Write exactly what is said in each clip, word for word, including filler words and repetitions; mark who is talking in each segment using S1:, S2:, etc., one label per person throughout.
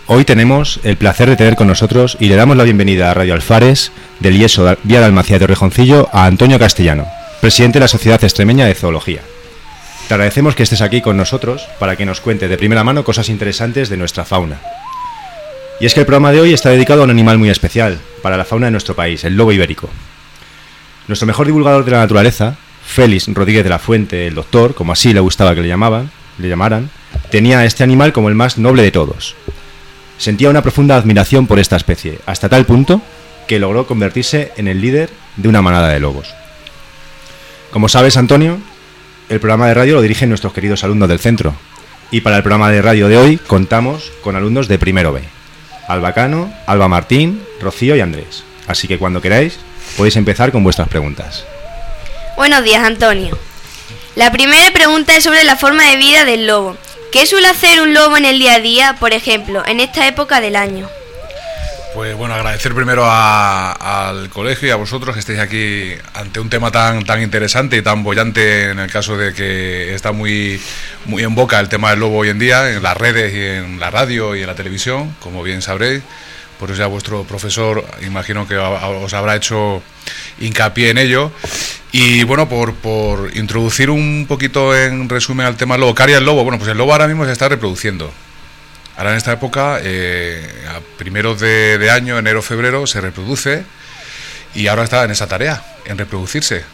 S1: Hoy tenemos el placer de tener con nosotros y le damos la bienvenida a Radio Alfares del I E S O Vía de Almacía de Rejoncillo a Antonio Castellano, presidente de la Sociedad Extremeña de Zoología. Te agradecemos que estés aquí con nosotros para que nos cuente de primera mano cosas interesantes de nuestra fauna. Y es que el programa de hoy está dedicado a un animal muy especial para la fauna de nuestro país, el lobo ibérico. Nuestro mejor divulgador de la naturaleza, Félix Rodríguez de la Fuente, el doctor, como así le gustaba que le llamaban, le llamaran, tenía a este animal como el más noble de todos. Sentía una profunda admiración por esta especie, hasta tal punto que logró convertirse en el líder de una manada de lobos. Como sabes, Antonio, el programa de radio lo dirigen nuestros queridos alumnos del centro, y para el programa de radio de hoy contamos con alumnos de primero B, Alba Cano, Alba Martín, Rocío y Andrés. Así que cuando queráis podéis empezar con vuestras preguntas.
S2: Buenos días, Antonio. La primera pregunta es sobre la forma de vida del lobo. ¿Qué suele hacer un lobo en el día a día, por ejemplo, en esta época del año?
S3: Pues bueno, agradecer primero a, al colegio y a vosotros que estéis aquí ante un tema tan tan interesante y tan bollante, en el caso de que está muy, muy en boca el tema del lobo hoy en día, en las redes y en la radio y en la televisión, como bien sabréis. Por eso ya vuestro profesor, imagino que os habrá hecho hincapié en ello. Y bueno, por, por introducir un poquito en resumen al tema del lobo, ¿qué haría el lobo? Bueno, pues el lobo ahora mismo se está reproduciendo. Ahora en esta época, eh, a primeros de, de año, enero, febrero, se reproduce y ahora está en esa tarea, en reproducirse.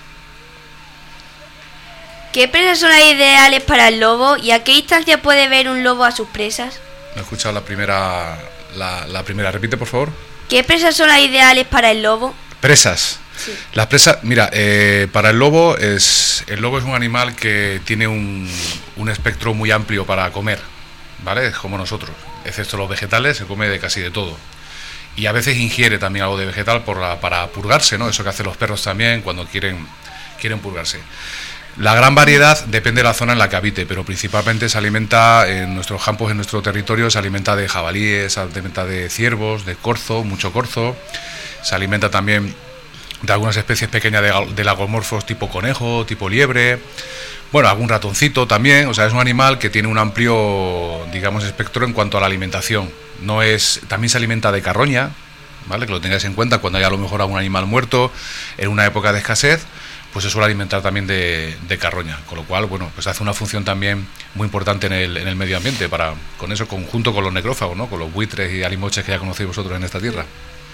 S2: ¿Qué presas son las ideales para el lobo y a qué distancia puede ver un lobo a sus presas?
S3: No he escuchado la primera, la, la primera, repite por favor.
S2: ¿Qué presas son las ideales para el lobo?
S3: Presas. Sí. Las presas, mira, eh, para el lobo es el lobo es un animal que tiene un, un espectro muy amplio para comer, ¿vale? Es como nosotros, excepto los vegetales, se come de casi de todo. Y a veces ingiere también algo de vegetal por la, para purgarse, ¿no? Eso que hacen los perros también cuando quieren, quieren purgarse. La gran variedad depende de la zona en la que habite, pero principalmente se alimenta en nuestros campos, en nuestro territorio, se alimenta de jabalíes, se alimenta de ciervos, de corzo, mucho corzo, se alimenta también de algunas especies pequeñas de, de lagomorfos tipo conejo, tipo liebre, bueno, algún ratoncito también. O sea, es un animal que tiene un amplio, digamos, espectro en cuanto a la alimentación. No es, también se alimenta de carroña, ¿vale? Que lo tengáis en cuenta cuando haya a lo mejor algún animal muerto en una época de escasez, pues se suele alimentar también de, de carroña, con lo cual, bueno, pues hace una función también muy importante en el, en el medio ambiente, para, con eso, conjunto con los necrófagos, ¿no? Con los buitres y alimoches que ya conocéis vosotros en esta tierra.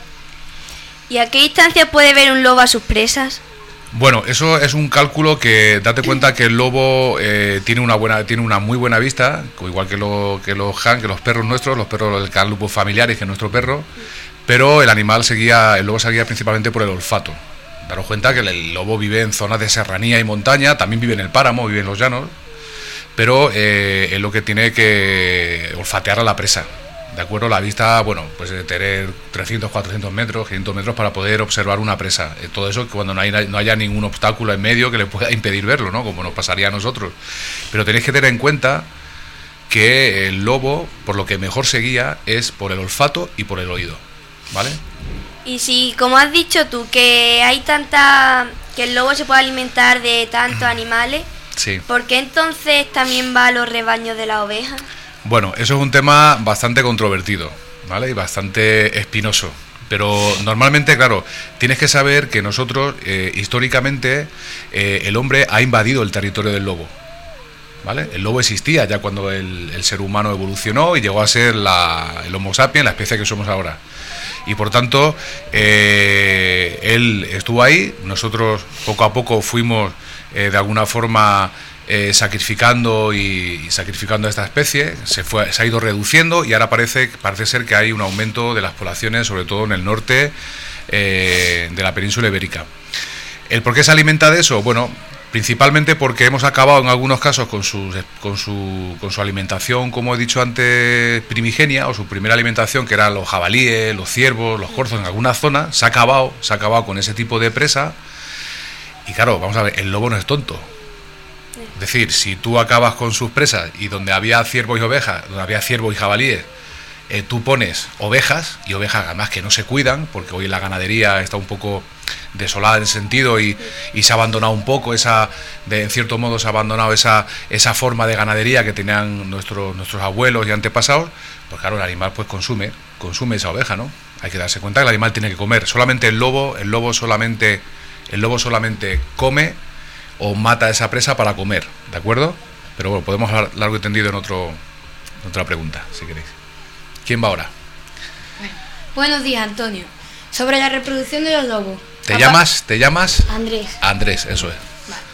S2: ¿Y a qué distancia puede ver un lobo a sus presas?
S3: Bueno, eso es un cálculo que date cuenta que el lobo eh, tiene una buena, tiene una muy buena vista, igual que, lo, que los han, que los perros nuestros, los perros del calupo familiares, que nuestro perro, pero el animal seguía, el lobo seguía principalmente por el olfato. Daros cuenta que el lobo vive en zonas de serranía y montaña, también vive en el páramo, vive en los llanos, pero eh, es lo que tiene que olfatear a la presa. De acuerdo, la vista, bueno, pues de tener trescientos, cuatrocientos metros, quinientos metros para poder observar una presa. Eh, todo eso cuando no, hay, no haya ningún obstáculo en medio que le pueda impedir verlo, ¿no? Como nos pasaría a nosotros. Pero tenéis que tener en cuenta que el lobo, por lo que mejor se guía, es por el olfato y por el oído, ¿vale?
S2: Y si, como has dicho tú, que hay tanta, que el lobo se puede alimentar de tantos animales,
S3: sí.
S2: ¿Por qué entonces también va a los rebaños de las ovejas?
S3: Bueno, eso es un tema bastante controvertido, ¿vale? Y bastante espinoso. Pero normalmente, claro, tienes que saber que nosotros, eh, históricamente, eh, el hombre ha invadido el territorio del lobo, ¿vale? El lobo existía ya cuando el, el ser humano evolucionó y llegó a ser la, el Homo sapiens, la especie que somos ahora. Y por tanto, eh, él estuvo ahí, nosotros poco a poco fuimos eh, de alguna forma eh, sacrificando y, y sacrificando a esta especie, se, fue, se ha ido reduciendo y ahora parece, parece ser que hay un aumento de las poblaciones, sobre todo en el norte eh, de la península ibérica. ¿El por qué se alimenta de eso? Bueno, principalmente porque hemos acabado en algunos casos con su, con su, con su alimentación, como he dicho antes, primigenia, o su primera alimentación, que eran los jabalíes, los ciervos, los corzos, en alguna zona, se ha acabado, se ha acabado con ese tipo de presa. Y claro, vamos a ver, el lobo no es tonto. Es decir, si tú acabas con sus presas y donde había ciervos y ovejas, donde había ciervos y jabalíes, eh, tú pones ovejas, y ovejas además que no se cuidan, porque hoy la ganadería está un poco desolada en ese sentido y, y se ha abandonado un poco esa, de, en cierto modo se ha abandonado esa, esa forma de ganadería que tenían nuestros, nuestros abuelos y antepasados, pues claro, el animal pues consume, consume esa oveja, ¿no? Hay que darse cuenta que el animal tiene que comer. Solamente el lobo, el lobo solamente, el lobo solamente come o mata a esa presa para comer, ¿de acuerdo? Pero bueno, podemos hablar largo y tendido en otro, en otra pregunta, si queréis. ¿Quién va ahora?
S4: Bueno, buenos días, Antonio. Sobre la reproducción de los lobos.
S3: ¿Te llamas? ¿Te llamas?
S4: Andrés.
S3: Andrés, eso es.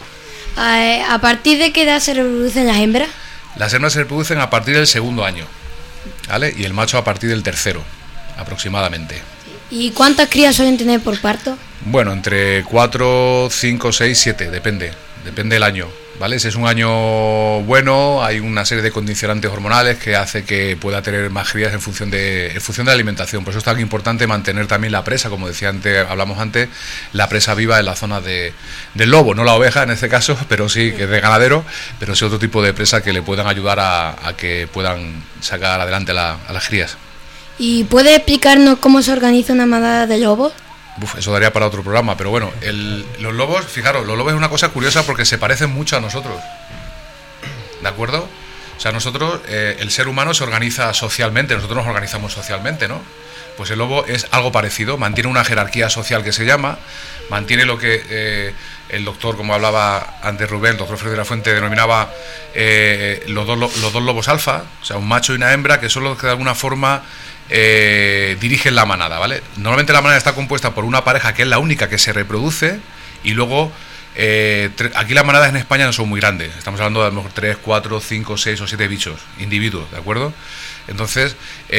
S4: Vale. ¿A partir de qué edad se reproducen las hembras?
S3: Las hembras se reproducen a partir del segundo año, ¿vale? Y el macho a partir del tercero, aproximadamente.
S4: ¿Y cuántas crías suelen tener por parto?
S3: Bueno, entre cuatro, cinco, seis, siete, depende, depende del año, ¿vale? Si es un año bueno, hay una serie de condicionantes hormonales que hace que pueda tener más crías en función de en función de la alimentación. Por eso es tan importante mantener también la presa, como decía antes, hablamos antes, la presa viva en la zona de, del lobo, no la oveja en este caso, pero sí que es de ganadero, pero sí otro tipo de presa que le puedan ayudar a, a que puedan sacar adelante la, a las crías.
S4: ¿Y puede explicarnos cómo se organiza una manada de lobos?
S3: Uf, eso daría para otro programa, pero bueno, el, los lobos, fijaros, los lobos es una cosa curiosa porque se parecen mucho a nosotros, ¿de acuerdo? O sea, nosotros, eh, el ser humano se organiza socialmente, nosotros nos organizamos socialmente, ¿no? Pues el lobo es algo parecido, mantiene una jerarquía social que se llama, mantiene lo que eh, el doctor, como hablaba antes Rubén, el doctor Freddy de la Fuente, denominaba eh, los, dos, los dos lobos alfa, o sea, un macho y una hembra, que son los que de alguna forma eh, dirigen la manada, ¿vale? Normalmente la manada está compuesta por una pareja que es la única que se reproduce y luego... Eh, aquí las manadas en España no son muy grandes, estamos hablando de a lo mejor tres, cuatro, cinco, seis o siete bichos, individuos, ¿de acuerdo? Entonces,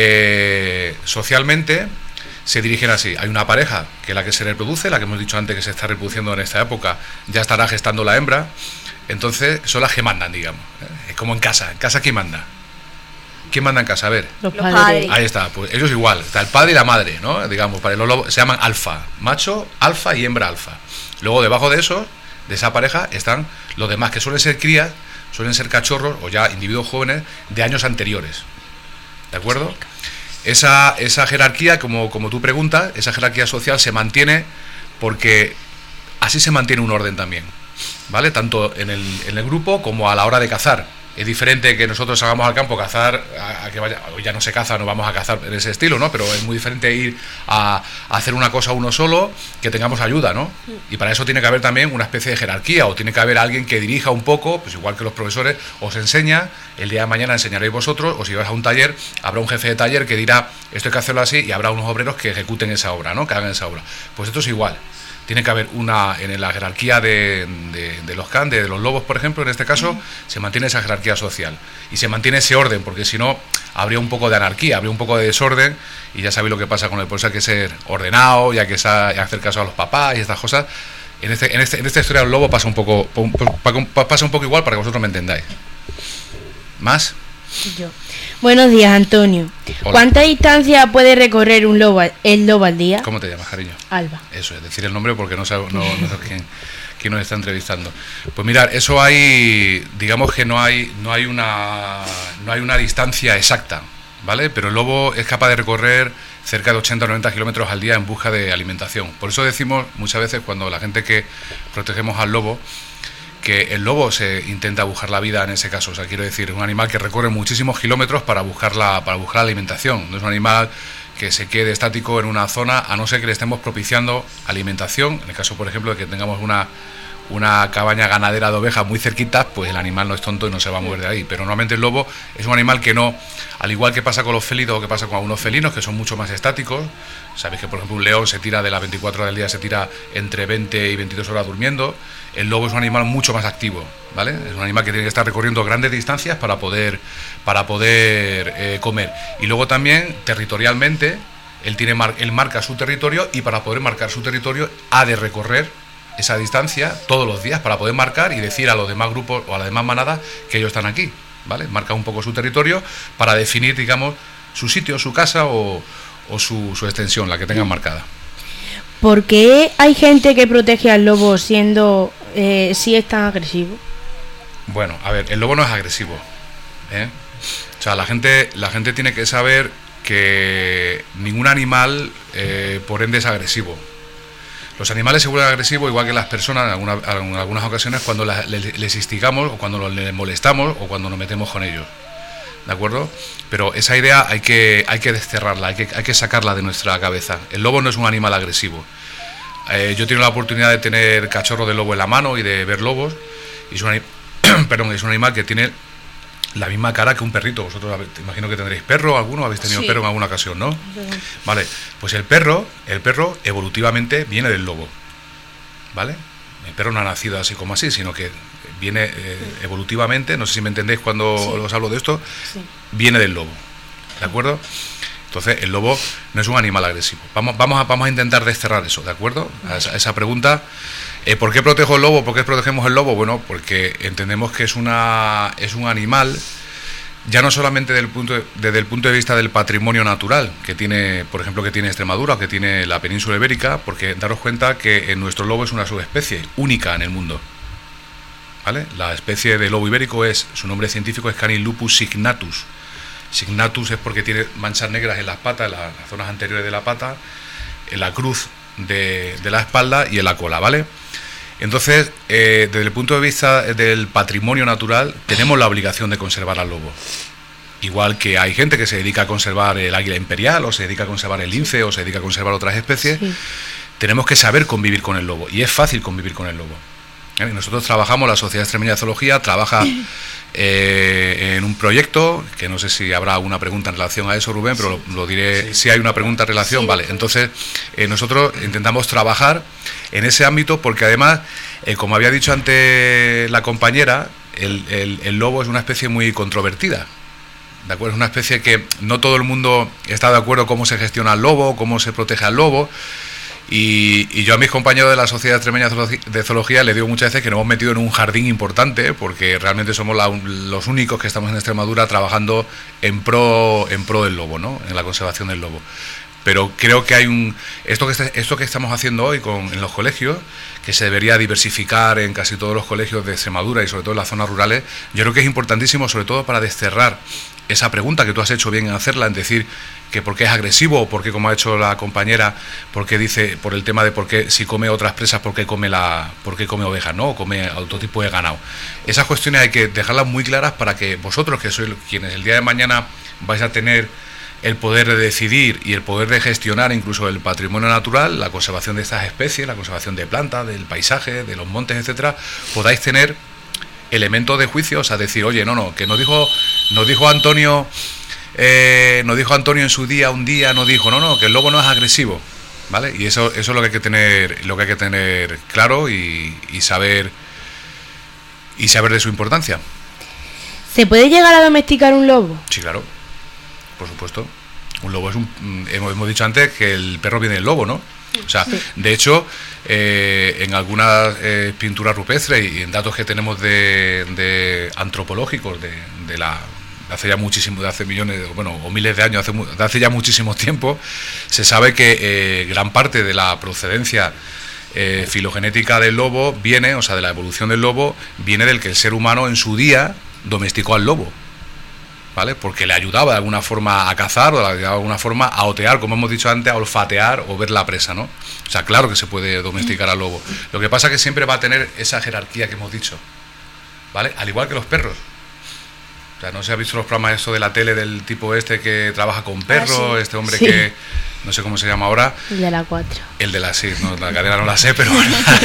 S3: eh, socialmente se dirigen así, hay una pareja que es la que se reproduce, la que hemos dicho antes que se está reproduciendo en esta época, ya estará gestando la hembra, entonces son las que mandan, digamos, ¿eh? Es como en casa, en casa ¿quién manda? ¿Quién manda en casa? A ver.
S2: Los padres.
S3: Ahí está, pues ellos igual, está el padre y la madre, ¿no? Digamos, para los lobos se llaman alfa, macho, alfa y hembra alfa. Luego debajo de eso, de esa pareja, están los demás que suelen ser crías, suelen ser cachorros o ya individuos jóvenes de años anteriores. ¿De acuerdo? Esa, esa jerarquía, como, como tú preguntas, esa jerarquía social se mantiene porque así se mantiene un orden también, ¿vale? Tanto en el, en el grupo como a la hora de cazar. Es diferente que nosotros salgamos al campo a cazar, a, a que vaya, ya no se caza, no vamos a cazar en ese estilo, ¿no? Pero es muy diferente ir a, a hacer una cosa uno solo, que tengamos ayuda, ¿no? Y para eso tiene que haber también una especie de jerarquía, o tiene que haber alguien que dirija un poco, pues igual que los profesores, os enseña, el día de mañana enseñaréis vosotros, o si vais a un taller, habrá un jefe de taller que dirá, esto hay que hacerlo así, y habrá unos obreros que ejecuten esa obra, ¿no? Que hagan esa obra. Pues esto es igual. Tiene que haber una, en la jerarquía de, de, de los can, de los lobos, por ejemplo, en este caso, se mantiene esa jerarquía social y se mantiene ese orden, porque si no, habría un poco de anarquía, habría un poco de desorden, y ya sabéis lo que pasa con el por eso hay que ser ordenado, y hay que hacer caso a los papás y estas cosas. En, este, en, este, en esta historia del lobo pasa un poco, pasa un poco igual para que vosotros me entendáis. ¿Más?
S5: Yo. Buenos días, Antonio.
S3: Hola.
S5: ¿Cuánta distancia puede recorrer un lobo, el lobo al día?
S3: ¿Cómo te llamas, cariño?
S5: Alba.
S3: Eso es, decir el nombre porque no sé, no, no sé quién, quién nos está entrevistando. Pues mirad, eso hay, digamos que no hay, no hay una, no hay una distancia exacta, ¿vale? Pero el lobo es capaz de recorrer cerca de ochenta o noventa kilómetros al día en busca de alimentación. Por eso decimos muchas veces cuando la gente que protegemos al lobo, que el lobo se intenta buscar la vida en ese caso, o sea, quiero decir, es un animal que recorre muchísimos kilómetros para buscar la, para buscar la alimentación, no es un animal que se quede estático en una zona, a no ser que le estemos propiciando alimentación, en el caso, por ejemplo, de que tengamos una, una cabaña ganadera de ovejas muy cerquita, pues el animal no es tonto y no se va a mover de ahí, pero normalmente el lobo es un animal que no, al igual que pasa con los félidos o que pasa con algunos felinos, que son mucho más estáticos. Sabéis que, por ejemplo, un león se tira de las veinticuatro horas del día, se tira entre veinte y veintidós horas durmiendo. El lobo es un animal mucho más activo, ¿vale? Es un animal que tiene que estar recorriendo grandes distancias para poder, para poder eh, comer. Y luego también, territorialmente, él, tiene mar, él marca su territorio, y para poder marcar su territorio ha de recorrer esa distancia todos los días para poder marcar y decir a los demás grupos o a las demás manadas que ellos están aquí, ¿vale? Marca un poco su territorio para definir, digamos, su sitio, su casa o, o su, su extensión, la que tengan marcada.
S5: ¿Por qué hay gente que protege al lobo siendo eh, si es tan agresivo?
S3: Bueno, a ver, el lobo no es agresivo, ¿eh? O sea, la gente, la gente tiene que saber que ningún animal, eh, por ende, es agresivo. Los animales se vuelven agresivos igual que las personas en, alguna, en algunas ocasiones cuando las, les, les instigamos o cuando les molestamos o cuando nos metemos con ellos. ¿De acuerdo? Pero esa idea hay que, hay que desterrarla, hay que, hay que sacarla de nuestra cabeza. El lobo no es un animal agresivo. Eh, yo he tenido la oportunidad de tener cachorro de lobo en la mano y de ver lobos. Y es un, perdón, es un animal que tiene la misma cara que un perrito. Vosotros imagino que tendréis perro, alguno habéis tenido sí. perro en alguna ocasión, ¿no? Vale, pues el perro, el perro evolutivamente viene del lobo, ¿vale? El perro no ha nacido así como así, sino que viene eh, sí. evolutivamente, no sé si me entendéis cuando sí. os hablo de esto, sí. viene del lobo, ¿de acuerdo? Entonces el lobo no es un animal agresivo. Vamos, vamos, a, vamos a intentar desterrar eso, ¿de acuerdo? A esa, a esa pregunta. Eh, ¿Por qué protejo el lobo? ¿Por qué protegemos el lobo? Bueno, porque entendemos que es una es un animal, ya no solamente desde el punto de, desde el punto de vista del patrimonio natural que tiene, por ejemplo, que tiene Extremadura o que tiene la península ibérica, porque daros cuenta que nuestro lobo es una subespecie única en el mundo, ¿vale? La especie de lobo ibérico es, su nombre científico es Canis lupus signatus. Signatus es porque tiene manchas negras en las patas, en las, las zonas anteriores de la pata, en la cruz de, de la espalda y en la cola, ¿vale? Entonces, eh, desde el punto de vista del patrimonio natural, tenemos la obligación de conservar al lobo. Igual que hay gente que se dedica a conservar el águila imperial, o se dedica a conservar el lince, o se dedica a conservar otras especies, sí. tenemos que saber convivir con el lobo, y es fácil convivir con el lobo. ¿Eh? Nosotros trabajamos, la Sociedad Extremeña de Zoología trabaja eh, en un proyecto, que no sé si habrá alguna pregunta en relación a eso, Rubén, pero lo, lo diré, sí. si hay una pregunta en relación, sí. vale. Entonces, eh, nosotros intentamos trabajar en ese ámbito porque además, eh, como había dicho antes la compañera, el, el, el lobo es una especie muy controvertida. ¿De acuerdo? Es una especie que no todo el mundo está de acuerdo cómo se gestiona el lobo, cómo se protege al lobo. Y, y yo a mis compañeros de la Sociedad Extremeña de Zoología les digo muchas veces que nos hemos metido en un jardín importante, porque realmente somos la, los únicos que estamos en Extremadura trabajando en pro en pro del lobo, ¿no? En la conservación del lobo. Pero creo que hay un esto que este, esto que estamos haciendo hoy con en los colegios, que se debería diversificar en casi todos los colegios de Extremadura y sobre todo en las zonas rurales, yo creo que es importantísimo, sobre todo para desterrar esa pregunta que tú has hecho bien en hacerla, en decir que por qué es agresivo o por qué, como ha hecho la compañera, por qué dice, por el tema de por qué si come otras presas, por qué come la, por qué come ovejas, ¿no? O come otro tipo de ganado. Esas cuestiones hay que dejarlas muy claras para que vosotros, que sois quienes el día de mañana vais a tener el poder de decidir y el poder de gestionar incluso el patrimonio natural, la conservación de estas especies, la conservación de plantas, del paisaje, de los montes, etcétera, podáis tener elementos de juicio, o sea, decir, oye, no, no, que nos dijo, nos dijo Antonio, eh, nos dijo Antonio en su día, un día nos dijo, no, no, que el lobo no es agresivo, ¿vale? Y eso, eso es lo que hay que tener, lo que hay que tener claro y, y saber y saber de su importancia.
S5: ¿Se puede llegar a domesticar un lobo?
S3: Sí, claro, por supuesto. Un lobo es un, hemos, hemos dicho antes que el perro viene del lobo, ¿no? O sea, sí. De hecho, eh, en algunas eh, pinturas rupestres y en datos que tenemos de, de antropológicos de, de la de hace ya muchísimo, de hace millones, bueno, o miles de años, hace, de hace ya muchísimo tiempo, se sabe que eh, gran parte de la procedencia eh, filogenética del lobo viene, o sea, de la evolución del lobo, viene del que el ser humano en su día domesticó al lobo, ¿vale? Porque le ayudaba de alguna forma a cazar o le ayudaba de alguna forma a otear, como hemos dicho antes, a olfatear o ver la presa, ¿no? O sea, claro que se puede domesticar al lobo. Lo que pasa es que siempre va a tener esa jerarquía que hemos dicho, ¿vale? Al igual que los perros. O sea, no se ha visto los programas esto de la tele del tipo este que trabaja con perros, ah, sí. este hombre sí. que no sé cómo se llama ahora.
S5: El de la cuatro.
S3: El de la sí, no, la cadena no la sé, pero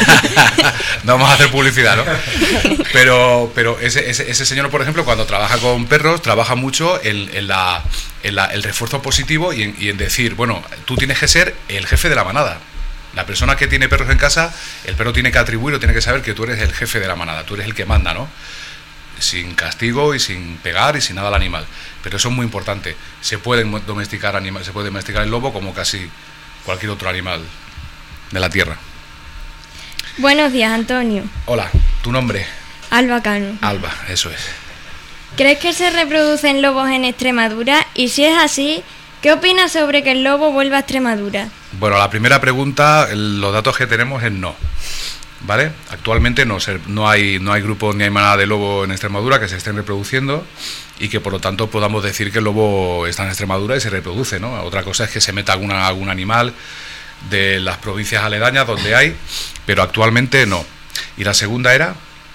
S3: no vamos a hacer publicidad, ¿no? Pero, pero ese, ese, ese señor, por ejemplo, cuando trabaja con perros, trabaja mucho en, en, la, en la, el refuerzo positivo y en, y en decir, bueno, tú tienes que ser el jefe de la manada. La persona que tiene perros en casa, el perro tiene que atribuir o tiene que saber que tú eres el jefe de la manada, tú eres el que manda, ¿no? Sin castigo y sin pegar y sin nada al animal. Pero eso es muy importante. Se pueden domesticar animales, se puede domesticar el lobo como casi cualquier otro animal de la tierra.
S6: Buenos días, Antonio.
S3: Hola, ¿tu nombre?
S6: Alba Cano.
S3: Alba, eso es.
S6: ¿Crees que se reproducen lobos en Extremadura? Y si es así, ¿qué opinas sobre que el lobo vuelva a Extremadura?
S3: Bueno, la primera pregunta, los datos que tenemos es no. ¿vale? Actualmente no, se, no, hay, no hay grupos ni hay manada de lobo en Extremadura que se estén reproduciendo y que por lo tanto podamos decir que el lobo está en Extremadura y se reproduce, ¿no? Otra cosa es que se meta alguna, algún animal de las provincias aledañas donde hay, pero actualmente no. Y la segunda era...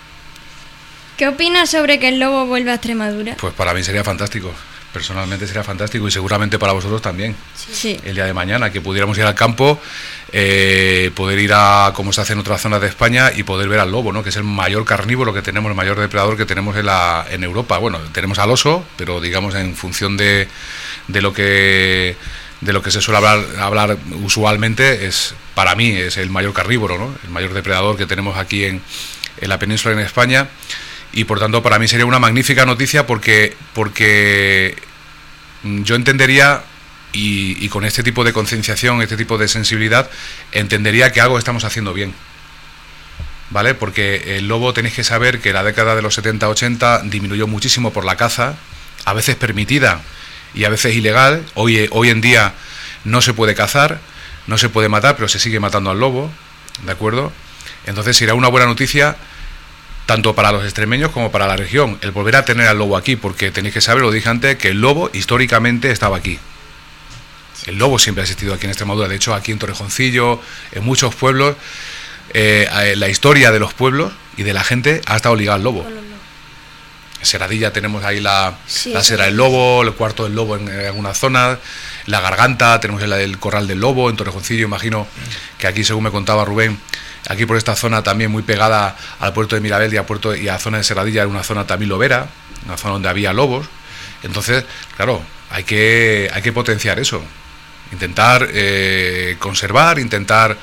S6: ¿Qué opinas sobre que el lobo vuelva a Extremadura?
S3: Pues para mí sería fantástico. Personalmente sería fantástico y seguramente para vosotros también.
S6: Sí.
S3: El día de mañana, que pudiéramos ir al campo, eh, poder ir a, como se hace en otras zonas de España, y poder ver al lobo, ¿no? Que es el mayor carnívoro que tenemos, el mayor depredador que tenemos en, la, en Europa. Bueno, tenemos al oso, pero digamos en función de, de lo que de lo que se suele hablar, hablar usualmente, es para mí es el mayor carnívoro, ¿no? El mayor depredador que tenemos aquí en, en la península en España. Y por tanto para mí sería una magnífica noticia porque, porque yo entendería, y, y con este tipo de concienciación, este tipo de sensibilidad, entendería que algo estamos haciendo bien, ¿vale? Porque el lobo, tenéis que saber que la década de los setenta ochenta disminuyó muchísimo por la caza, a veces permitida y a veces ilegal. Hoy, hoy en día no se puede cazar, no se puede matar, pero se sigue matando al lobo, ¿de acuerdo? Entonces será una buena noticia tanto para los extremeños como para la región, el volver a tener al lobo aquí, porque tenéis que saber, lo dije antes, que el lobo históricamente estaba aquí. El lobo siempre ha existido aquí en Extremadura. De hecho, aquí en Torrejoncillo, en muchos pueblos, eh, la historia de los pueblos y de la gente ha estado ligada al lobo. En Serradilla tenemos ahí la, sí, la Sera del Lobo, el Cuarto del Lobo en, en algunas zonas, la Garganta, tenemos el, el Corral del Lobo en Torrejoncillo. Imagino que aquí, según me contaba Rubén, aquí por esta zona también muy pegada al puerto de Mirabel y a puerto y a la zona de Serradilla, era una zona también lobera, una zona donde había lobos. Entonces, claro, hay que hay que potenciar eso, intentar eh, conservar, intentar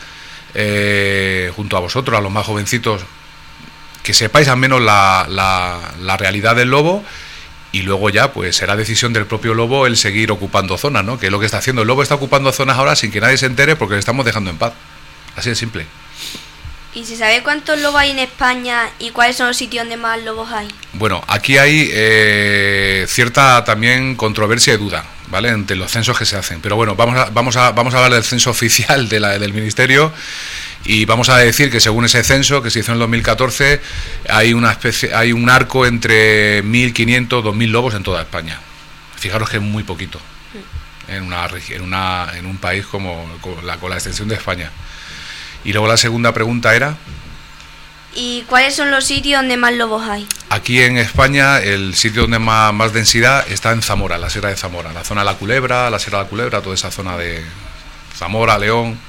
S3: eh, junto a vosotros, a los más jovencitos, que sepáis al menos la, la, la realidad del lobo, y luego ya pues será decisión del propio lobo el seguir ocupando zonas, ¿no? Que es lo que está haciendo. El lobo está ocupando zonas ahora sin que nadie se entere porque le estamos dejando en paz. Así de simple.
S2: ¿Y se sabe cuántos lobos hay en España y cuáles son los sitios donde más lobos hay?
S3: Bueno, aquí hay eh, cierta también controversia y duda, ¿vale? Entre los censos que se hacen. Pero bueno, vamos a, vamos a, vamos a hablar del censo oficial de la, del Ministerio, y vamos a decir que según ese censo que se hizo en el dos mil catorce hay una especie, hay un arco entre mil quinientos, dos mil lobos en toda España. Fijaros que es muy poquito en una en una en un país como con la, con la extensión de España. Y luego la segunda pregunta era...
S2: ¿Y cuáles son los sitios donde más lobos hay?
S3: Aquí en España el sitio donde más, más densidad está en Zamora, la Sierra de Zamora, la zona de la Culebra, la Sierra de la Culebra, toda esa zona de Zamora, León, un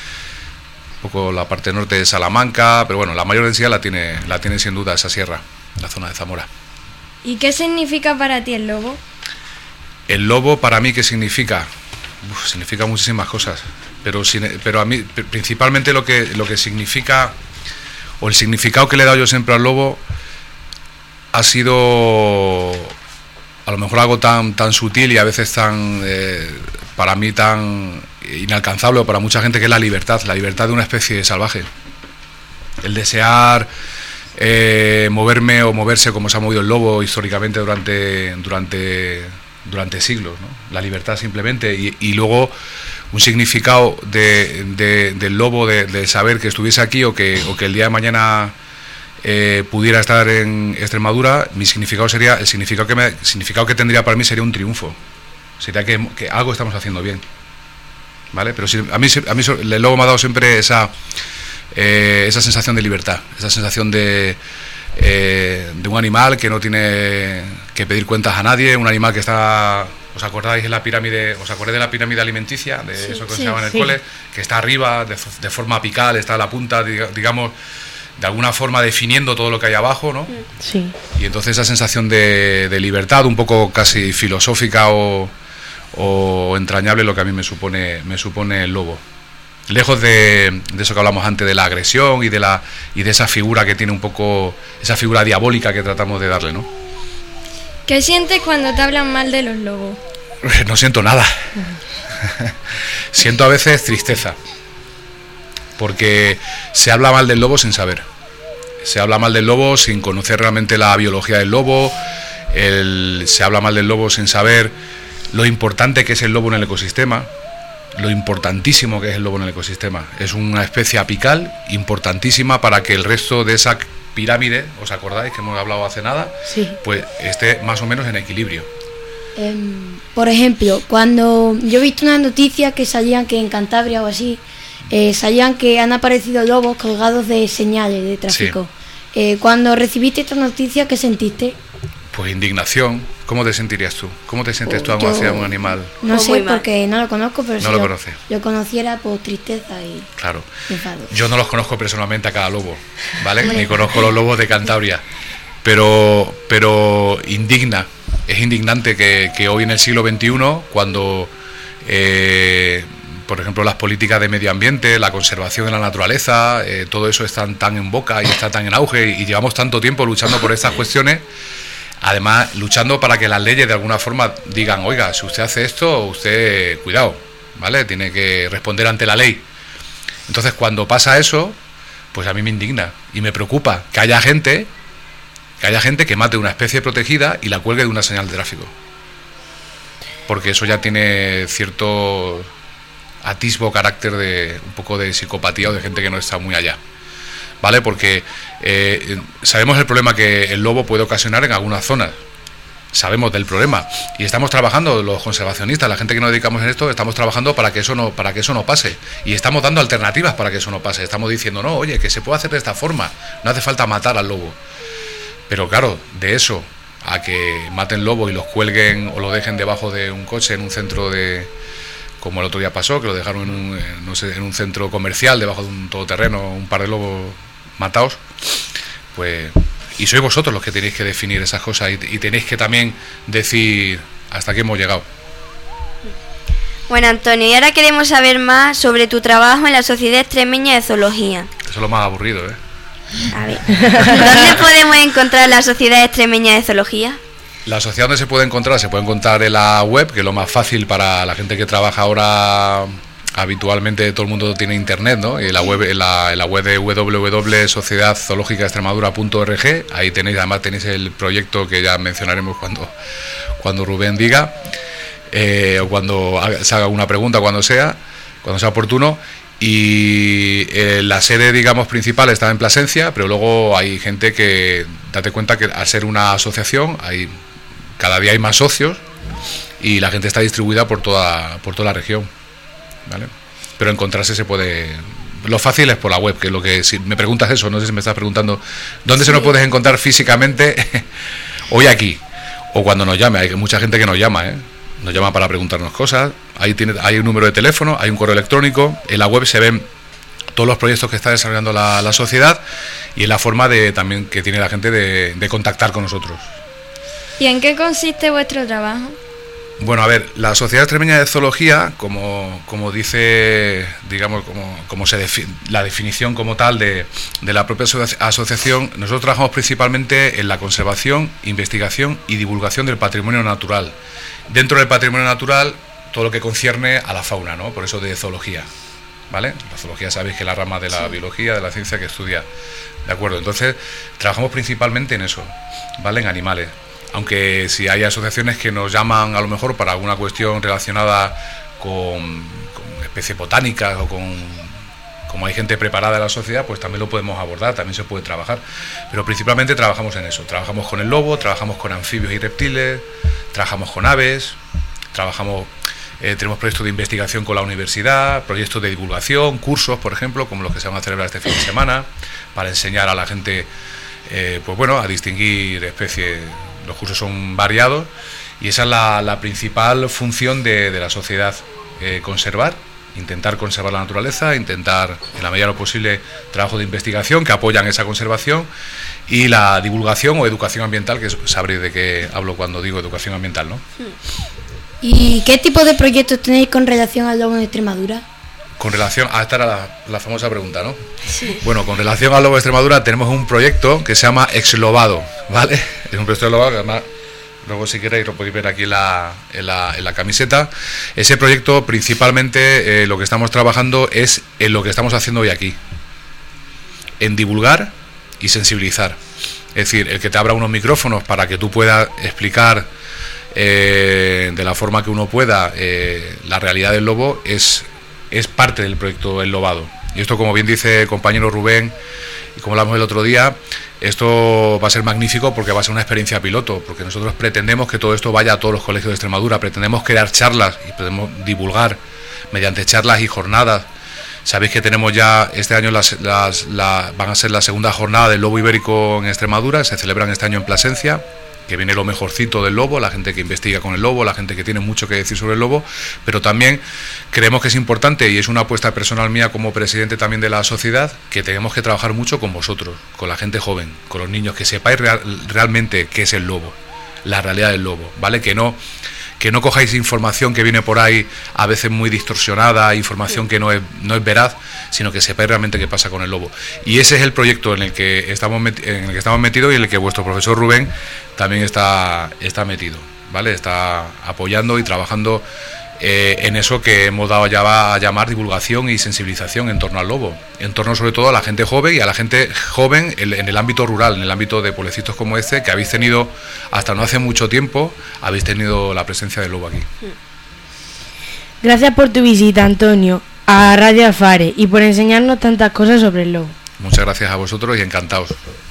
S3: poco la parte norte de Salamanca, pero bueno, la mayor densidad la tiene, la tiene sin duda esa sierra, la zona de Zamora.
S6: ¿Y qué significa para ti el lobo?
S3: El lobo para mí, ¿qué significa? Uf, significa muchísimas cosas, pero, pero a mí principalmente lo que, lo que significa, o el significado que le he dado yo siempre al lobo, ha sido a lo mejor algo tan, tan sutil y a veces tan, eh, para mí tan inalcanzable, o para mucha gente, que es la libertad, la libertad de una especie salvaje. El desear eh, moverme o moverse como se ha movido el lobo históricamente durante, durante, durante siglos, ¿no? La libertad simplemente, y, y luego un significado de, de, del lobo, de, de saber que estuviese aquí o que, o que el día de mañana eh, pudiera estar en Extremadura. Mi significado sería, el significado que, me, el significado que tendría para mí sería un triunfo, sería que, que algo estamos haciendo bien, ¿vale? Pero si, a mí, a mí el lobo me ha dado siempre esa, eh, esa sensación de libertad, esa sensación de, eh, de un animal que no tiene que pedir cuentas a nadie, un animal que está... ¿Os acordáis de la pirámide? ¿Os acordáis de la pirámide alimenticia? De sí, eso que sí, enseñaban en el sí. cole, que está arriba, de, de forma apical, está a la punta, digamos, de alguna forma definiendo todo lo que hay abajo, ¿no?
S5: Sí.
S3: Y entonces esa sensación de, de libertad, un poco casi filosófica o, o entrañable, lo que a mí me supone, me supone el lobo. Lejos de, de eso que hablamos antes, de la agresión y de la y de esa figura que tiene un poco, esa figura diabólica que tratamos de darle, ¿no?
S6: ¿Qué sientes cuando te hablan mal de los lobos?
S3: No siento nada. Siento a veces tristeza, porque se habla mal del lobo sin saber. Se habla mal del lobo sin conocer realmente la biología del lobo. El, se habla mal del lobo sin saber lo importante que es el lobo en el ecosistema. lo importantísimo que es el lobo en el ecosistema. Es una especie apical importantísima para que el resto de esa pirámide, ¿os acordáis que hemos hablado hace nada?
S5: Sí.
S3: Pues esté más o menos en equilibrio.
S4: Eh, por ejemplo, cuando yo he visto una noticia que salían que en Cantabria o así, eh, salían que han aparecido lobos colgados de señales de tráfico. Sí. Eh, cuando recibiste esta noticia, ¿qué sentiste?
S3: Pues indignación. ¿Cómo te sentirías tú? ¿Cómo te sientes
S4: pues
S3: tú hacia un animal?
S4: No sé, porque no lo conozco, pero
S3: no
S4: si
S3: lo,
S4: lo,
S3: conoce.
S4: lo conociera, pues tristeza y
S3: claro.
S4: enfado.
S3: Yo no los conozco personalmente a cada lobo, ¿vale? Ni conozco los lobos de Cantabria, pero, pero indigna. Es indignante que, que hoy en el siglo veintiuno, cuando, eh, por ejemplo, las políticas de medio ambiente, la conservación de la naturaleza, eh, todo eso está tan en boca y está tan en auge y llevamos tanto tiempo luchando por estas cuestiones. Además, luchando para que las leyes de alguna forma digan, oiga, si usted hace esto, usted, cuidado, ¿vale? Tiene que responder ante la ley. Entonces, cuando pasa eso, pues a mí me indigna y me preocupa que haya gente, que haya gente que mate una especie protegida y la cuelgue de una señal de tráfico. Porque eso ya tiene cierto atisbo, carácter de un poco de psicopatía o de gente que no está muy allá. ¿Vale? Porque eh, sabemos el problema que el lobo puede ocasionar en algunas zonas. Sabemos del problema y estamos trabajando, los conservacionistas, la gente que nos dedicamos en esto, estamos trabajando para que eso no, para que eso no pase y estamos dando alternativas para que eso no pase. Estamos diciendo, no, oye, que se puede hacer de esta forma, no hace falta matar al lobo. Pero claro, de eso a que maten lobo y los cuelguen o lo dejen debajo de un coche en un centro de... como el otro día pasó, que lo dejaron en un, no sé, en un centro comercial, debajo de un todoterreno, un par de lobos matados, pues, y sois vosotros los que tenéis que definir esas cosas y, y tenéis que también decir hasta aquí hemos llegado.
S2: Bueno, Antonio, y ahora queremos saber más sobre tu trabajo en la Sociedad Extremeña de Zoología.
S3: Eso es lo más aburrido, ¿eh?
S2: A ver, ¿dónde podemos encontrar la Sociedad Extremeña de Zoología?
S3: La sociedad donde se puede encontrar, se puede encontrar en la web, que es lo más fácil para la gente que trabaja ahora. Habitualmente todo el mundo tiene internet, ¿no? Y la web, en la, en la web de w w w punto sociedad zoológica extremadura punto org, ahí tenéis, además tenéis el proyecto que ya mencionaremos cuando, cuando Rubén diga, eh, o cuando haga, se haga una pregunta, cuando sea, cuando sea oportuno. Y eh, la sede, digamos, principal está en Plasencia, pero luego hay gente que, date cuenta que al ser una asociación, hay, cada día hay más socios y la gente está distribuida por toda, por toda la región, ¿vale? Pero encontrarse se puede... Lo fácil es por la web, que es lo que... Si me preguntas eso, no sé si me estás preguntando dónde sí. Se nos puedes encontrar físicamente hoy aquí, o cuando nos llame. Hay mucha gente que nos llama, ¿eh? Nos llama para preguntarnos cosas. Ahí tiene, hay un número de teléfono, hay un correo electrónico. En la web se ven todos los proyectos que está desarrollando la, la sociedad y en la forma de también que tiene la gente de, de contactar con nosotros.
S6: ¿Y en qué consiste vuestro trabajo?
S3: Bueno, a ver, la Sociedad Extremeña de Zoología, como, como dice, digamos, como, como se defi- la definición como tal de, de la propia aso- asociación, nosotros trabajamos principalmente en la conservación, investigación y divulgación del patrimonio natural. Dentro del patrimonio natural, todo lo que concierne a la fauna, ¿no? Por eso de zoología, ¿vale? La zoología sabéis que es la rama de la biología, de la ciencia que estudia, ¿de acuerdo? Entonces, trabajamos principalmente en eso, ¿vale? En animales. Aunque si hay asociaciones que nos llaman a lo mejor para alguna cuestión relacionada con, con especies botánicas o con, como hay gente preparada en la sociedad, pues también lo podemos abordar, también se puede trabajar. Pero principalmente trabajamos en eso, trabajamos con el lobo, trabajamos con anfibios y reptiles, trabajamos con aves, trabajamos, eh, tenemos proyectos de investigación con la universidad, proyectos de divulgación, cursos, por ejemplo, como los que se van a celebrar este fin de semana, para enseñar a la gente, eh, pues bueno, a distinguir especies. Los cursos son variados y esa es la, la principal función de, de la sociedad, eh, conservar, intentar conservar la naturaleza, intentar en la medida de lo posible trabajo de investigación que apoyan esa conservación y la divulgación o educación ambiental, que sabréis de qué hablo cuando digo educación ambiental, ¿no?
S4: ¿Y qué tipo de proyectos tenéis con relación al lobo de Extremadura?
S3: Con relación a esta era la, la famosa pregunta, ¿no? Sí. Bueno, con relación al lobo de Extremadura tenemos un proyecto que se llama Exlobado, ¿vale? Es un proyecto de lobado que además, luego si queréis lo podéis ver aquí en la, en la, en la camiseta. Ese proyecto principalmente eh, lo que estamos trabajando es en lo que estamos haciendo hoy aquí, en divulgar y sensibilizar. Es decir, el que te abra unos micrófonos para que tú puedas explicar eh, de la forma que uno pueda eh, la realidad del lobo, es, es parte del proyecto El Lobado. Y esto, como bien dice el compañero Rubén, y como hablamos el otro día, esto va a ser magnífico porque va a ser una experiencia piloto, porque nosotros pretendemos que todo esto vaya a todos los colegios de Extremadura, pretendemos crear charlas y podemos divulgar mediante charlas y jornadas. Sabéis que tenemos ya este año las, las, la, van a ser la segunda jornada del lobo ibérico en Extremadura, se celebran este año en Plasencia, que viene lo mejorcito del lobo, la gente que investiga con el lobo, la gente que tiene mucho que decir sobre el lobo, pero también creemos que es importante, y es una apuesta personal mía como presidente también de la sociedad, que tenemos que trabajar mucho con vosotros, con la gente joven, con los niños, que sepáis real, realmente qué es el lobo, la realidad del lobo, ¿vale? Que no... que no cojáis información que viene por ahí a veces muy distorsionada, información que no es, no es veraz, sino que sepáis realmente qué pasa con el lobo. Y ese es el proyecto en el que estamos, meti- en el que estamos metidos y en el que vuestro profesor Rubén también está, está metido, ¿vale? Está apoyando y trabajando eh, en eso que hemos dado ya a llamar divulgación y sensibilización en torno al lobo, en torno sobre todo a la gente joven y a la gente joven en, en el ámbito rural, en el ámbito de pueblecitos como este, que habéis tenido hasta no hace mucho tiempo, habéis tenido la presencia del lobo aquí.
S5: Gracias por tu visita, Antonio, a Radio Alfares y por enseñarnos tantas cosas sobre el lobo.
S3: Muchas gracias a vosotros y encantados.